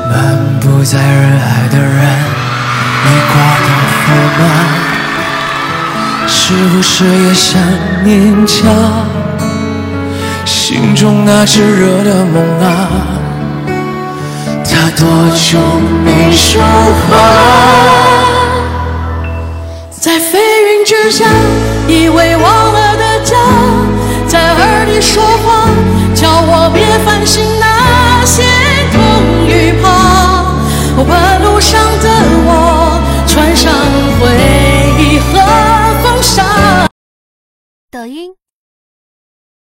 漫步在人海的人，你过得富吗？是不是也想念家？心中那炙热的梦啊，它多久没说话？ 在飞云之下，以为忘了的家，在耳里说话，叫我别烦心那些痛与怕。半路上的我，穿上回忆和风沙。 抖音。